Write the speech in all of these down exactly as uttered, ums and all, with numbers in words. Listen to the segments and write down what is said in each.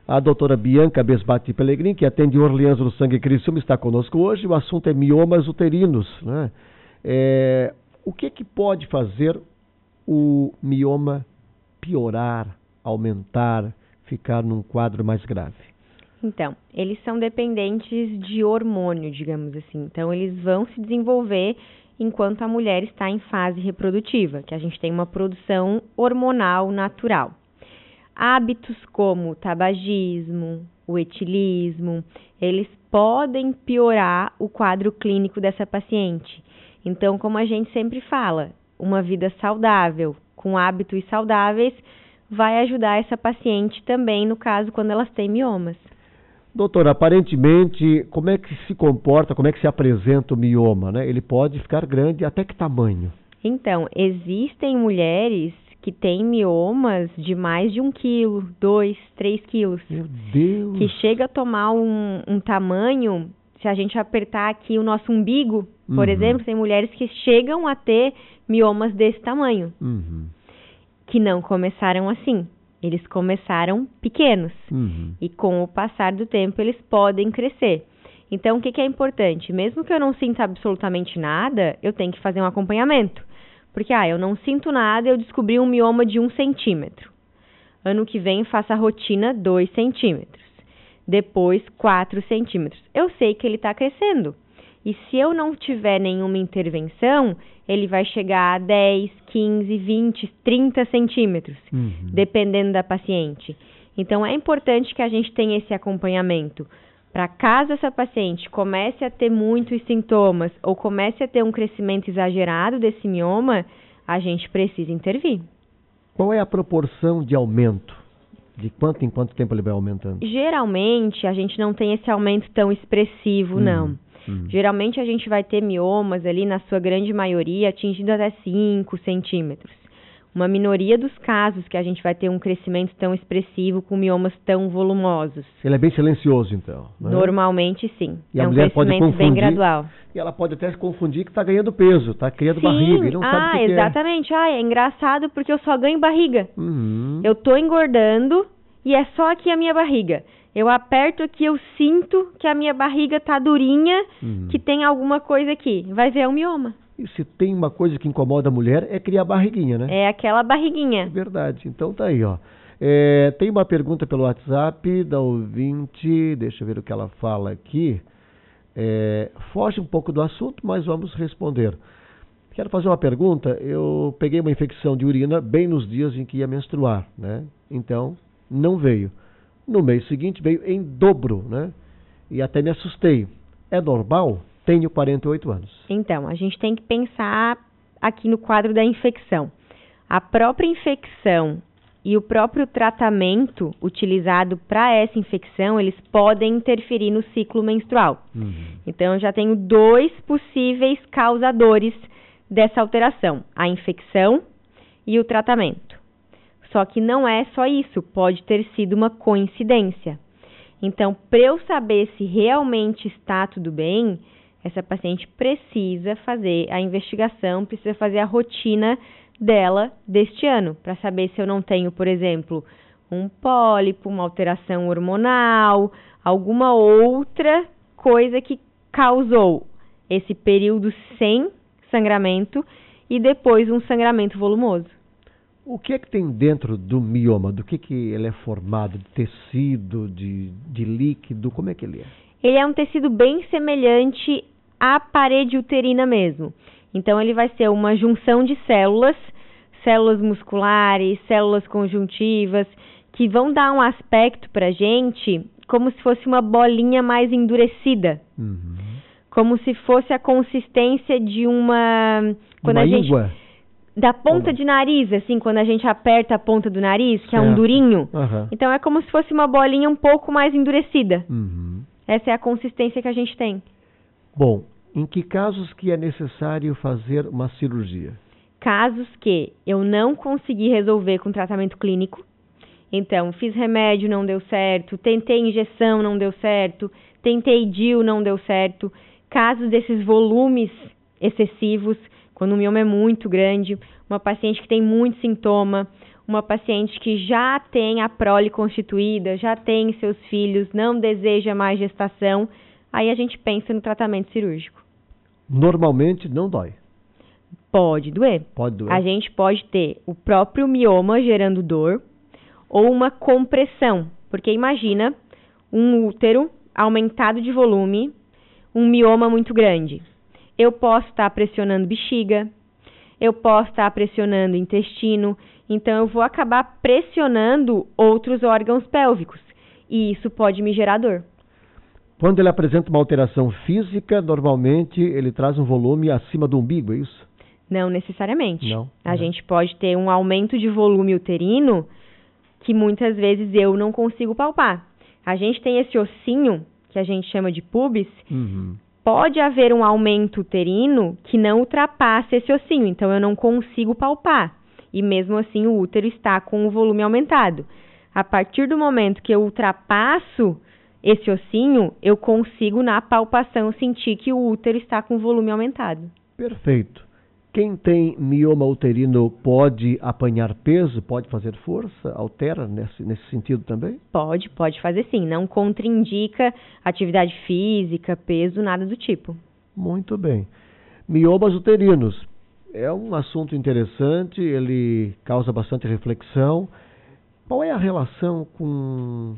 A doutora Bianca Besbatti Pellegrini, que atende Orleans do Sangue Criciúma, está conosco hoje. O assunto é miomas uterinos, né? É, o que que pode fazer o mioma piorar, aumentar, ficar num quadro mais grave? Então, eles são dependentes de hormônio, digamos assim. Então, eles vão se desenvolver enquanto a mulher está em fase reprodutiva, que a gente tem uma produção hormonal natural. Hábitos como o tabagismo, o etilismo, eles podem piorar o quadro clínico dessa paciente. Então, como a gente sempre fala, uma vida saudável, com hábitos saudáveis, vai ajudar essa paciente também, no caso, quando elas têm miomas. Doutora, aparentemente, como é que se comporta, como é que se apresenta o mioma, né? Ele pode ficar grande, até que tamanho? Então, existem mulheres que têm miomas de mais de um quilo, dois, três quilos. Meu Deus! Que chega a tomar um, um tamanho, se a gente apertar aqui o nosso umbigo, por uhum. exemplo, tem mulheres que chegam a ter miomas desse tamanho, uhum. que não começaram assim. Eles começaram pequenos uhum. e com o passar do tempo eles podem crescer. Então, o que, que é importante? Mesmo que eu não sinta absolutamente nada, eu tenho que fazer um acompanhamento. Porque, ah, eu não sinto nada, eu descobri um mioma de um centímetro. Ano que vem, faço a rotina dois centímetros. Depois, quatro centímetros. Eu sei que ele está crescendo. E se eu não tiver nenhuma intervenção, ele vai chegar a dez, quinze, vinte, trinta centímetros, uhum. dependendo da paciente. Então, é importante que a gente tenha esse acompanhamento. Para caso essa paciente comece a ter muitos sintomas ou comece a ter um crescimento exagerado desse mioma, a gente precisa intervir. Qual é a proporção de aumento? De quanto em quanto tempo ele vai aumentando? Geralmente, a gente não tem esse aumento tão expressivo, uhum. não. Uhum. Geralmente, a gente vai ter miomas ali, na sua grande maioria, atingindo até cinco centímetros. Uma minoria dos casos que a gente vai ter um crescimento tão expressivo com miomas tão volumosos. Ele é bem silencioso, então, né? Normalmente, sim. E é a um mulher crescimento pode confundir, bem gradual. E ela pode até se confundir que está ganhando peso, está criando sim. barriga. E não ah, sabe o que exatamente. Que é. Ah, é engraçado porque eu só ganho barriga. Uhum. Eu tô engordando e é só aqui a minha barriga. Eu aperto aqui, eu sinto que a minha barriga tá durinha, uhum. que tem alguma coisa aqui. Vai ver, é um mioma. E se tem uma coisa que incomoda a mulher, é criar barriguinha, né? É aquela barriguinha. É verdade. Então tá aí, ó. É, tem uma pergunta pelo WhatsApp da ouvinte, deixa eu ver o que ela fala aqui. É, foge um pouco do assunto, mas vamos responder. Quero fazer uma pergunta. Eu peguei uma infecção de urina bem nos dias em que ia menstruar, né? Então, não veio. No mês seguinte veio em dobro, né? E até me assustei. É normal? Tenho quarenta e oito anos. Então, a gente tem que pensar aqui no quadro da infecção. A própria infecção e o próprio tratamento utilizado para essa infecção, eles podem interferir no ciclo menstrual. Uhum. Então, eu já tenho dois possíveis causadores dessa alteração: a infecção e o tratamento. Só que não é só isso, pode ter sido uma coincidência. Então, para eu saber se realmente está tudo bem, essa paciente precisa fazer a investigação, precisa fazer a rotina dela deste ano, para saber se eu não tenho, por exemplo, um pólipo, uma alteração hormonal, alguma outra coisa que causou esse período sem sangramento e depois um sangramento volumoso. O que é que tem dentro do mioma? Do que, que ele é formado? De tecido, de, de líquido? Como é que ele é? Ele é um tecido bem semelhante à parede uterina mesmo. Então, ele vai ser uma junção de células, células musculares, células conjuntivas, que vão dar um aspecto para a gente como se fosse uma bolinha mais endurecida. Uhum. Como se fosse a consistência de uma... Quando uma a gente... íngua? Da ponta de nariz, assim, quando a gente aperta a ponta do nariz, que certo. É um durinho. Uhum. Então, é como se fosse uma bolinha um pouco mais endurecida. Uhum. Essa é a consistência que a gente tem. Bom, em que casos que é necessário fazer uma cirurgia? Casos que eu não consegui resolver com tratamento clínico. Então, fiz remédio, não deu certo. Tentei injeção, não deu certo. Tentei D I U, não deu certo. Casos desses volumes excessivos, quando o mioma é muito grande, uma paciente que tem muito sintoma, uma paciente que já tem a prole constituída, já tem seus filhos, não deseja mais gestação, aí a gente pensa no tratamento cirúrgico. Normalmente não dói. Pode doer. Pode doer. A gente pode ter o próprio mioma gerando dor ou uma compressão, porque imagina um útero aumentado de volume, um mioma muito grande. Eu posso estar pressionando bexiga, eu posso estar pressionando intestino, então eu vou acabar pressionando outros órgãos pélvicos e isso pode me gerar dor. Quando ele apresenta uma alteração física, normalmente ele traz um volume acima do umbigo, é isso? Não necessariamente. Não. A Não. gente pode ter um aumento de volume uterino que muitas vezes eu não consigo palpar. A gente tem esse ossinho, que a gente chama de pubis, Uhum. pode haver um aumento uterino que não ultrapasse esse ossinho, então eu não consigo palpar. E mesmo assim o útero está com o volume aumentado. A partir do momento que eu ultrapasso esse ossinho, eu consigo na palpação sentir que o útero está com o volume aumentado. Perfeito. Quem tem mioma uterino pode apanhar peso, pode fazer força, altera nesse, nesse sentido também? Pode, pode fazer sim. Não contraindica atividade física, peso, nada do tipo. Muito bem. Miomas uterinos. É um assunto interessante, ele causa bastante reflexão. Qual é a relação com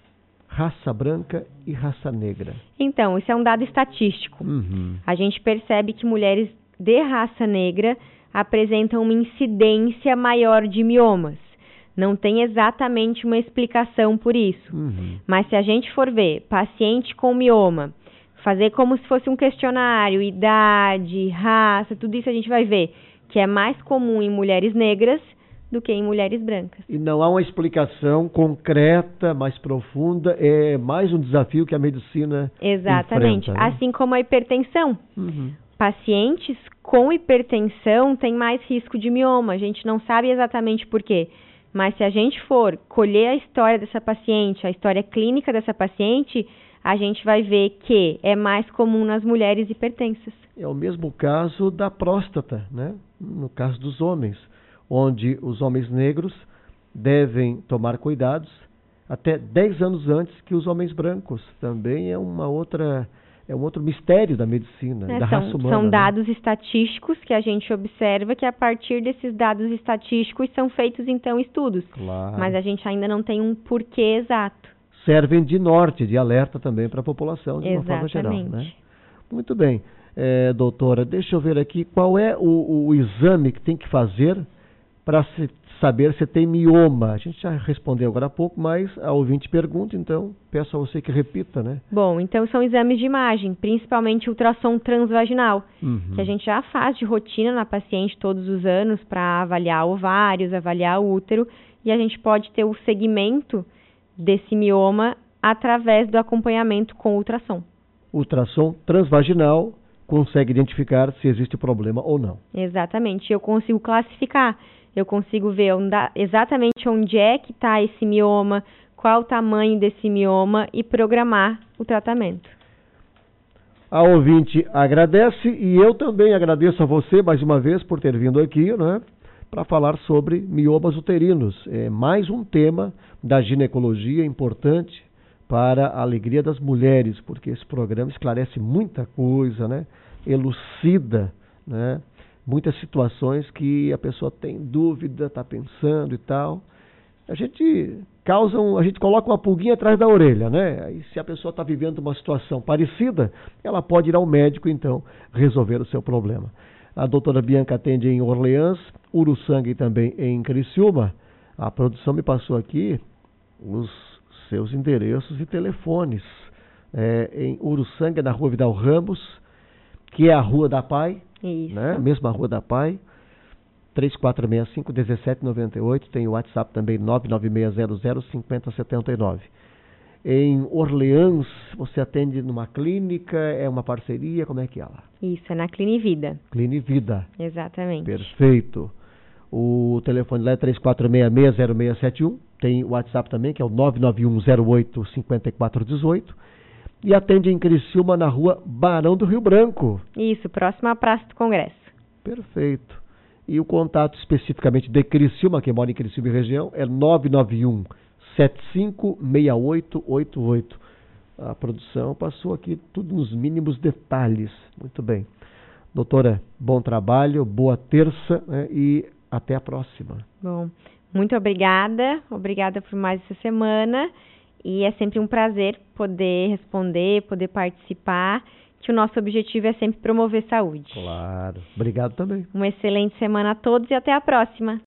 raça branca e raça negra? Então, isso é um dado estatístico. Uhum. A gente percebe que mulheres de raça negra apresentam uma incidência maior de miomas. Não tem exatamente uma explicação por isso. Uhum. Mas se a gente for ver paciente com mioma, fazer como se fosse um questionário, idade, raça, tudo isso a gente vai ver que é mais comum em mulheres negras do que em mulheres brancas. E não há uma explicação concreta, mais profunda, é mais um desafio que a medicina Exatamente. enfrenta, né? Assim como a hipertensão. Uhum. Pacientes com hipertensão têm mais risco de mioma. A gente não sabe exatamente por quê. Mas se a gente for colher a história dessa paciente, a história clínica dessa paciente, a gente vai ver que é mais comum nas mulheres hipertensas. É o mesmo caso da próstata, né? No caso dos homens, onde os homens negros devem tomar cuidados até dez anos antes que os homens brancos. Também é uma outra... É um outro mistério da medicina, É, da são, raça humana. São né? dados estatísticos que a gente observa que a partir desses dados estatísticos são feitos, então, estudos. Claro. Mas a gente ainda não tem um porquê exato. Servem de norte, de alerta também para a população, de uma Exatamente. forma geral. Né? Muito bem. É, doutora, deixa eu ver aqui, qual é o, o exame que tem que fazer para se saber se tem mioma? A gente já respondeu agora há pouco, mas a ouvinte pergunta, então peço a você que repita, né? Bom, então são exames de imagem, principalmente ultrassom transvaginal, Uhum. que a gente já faz de rotina na paciente todos os anos para avaliar ovários, avaliar o útero, e a gente pode ter o segmento desse mioma através do acompanhamento com ultrassom. Ultrassom transvaginal consegue identificar se existe problema ou não. Exatamente, eu consigo classificar. Eu consigo ver onde, exatamente onde é que está esse mioma, qual o tamanho desse mioma e programar o tratamento. A ouvinte agradece e eu também agradeço a você mais uma vez por ter vindo aqui, né, para falar sobre miomas uterinos. É mais um tema da ginecologia importante para a alegria das mulheres, porque esse programa esclarece muita coisa, né, elucida, né, muitas situações que a pessoa tem dúvida, está pensando e tal. A gente causa um, a gente coloca uma pulguinha atrás da orelha, né? E se a pessoa está vivendo uma situação parecida, ela pode ir ao médico, então, resolver o seu problema. A doutora Bianca atende em Orleans, Uruçanga também em Criciúma. A produção me passou aqui os seus endereços e telefones. É, em Uruçanga, na Rua Vidal Ramos, que é a Rua da Pai, Isso. né? Mesma Rua da Pai, três quatro seis cinco, um sete nove oito, tem o WhatsApp também, nove nove seis zero zero cinco zero sete nove. Em Orleans, você atende numa clínica, é uma parceria, como é que é lá? Isso, é na Clinivida. Clinivida. Exatamente. Perfeito. O telefone lá é três quatro seis seis zero seis sete um, tem o WhatsApp também, que é o nove nove um zero oito cinco quatro um oito. E atende em Criciúma, na Rua Barão do Rio Branco. Isso, próximo à Praça do Congresso. Perfeito. E o contato especificamente de Criciúma, quem mora em Criciúma e região, é nove nove um, sete cinco seis oito oito oito. A produção passou aqui tudo nos mínimos detalhes. Muito bem. Doutora, bom trabalho, boa terça, né, e até a próxima. Bom, muito obrigada. Obrigada por mais essa semana. E é sempre um prazer poder responder, poder participar, que o nosso objetivo é sempre promover saúde. Claro. Obrigado também. Uma excelente semana a todos e até a próxima.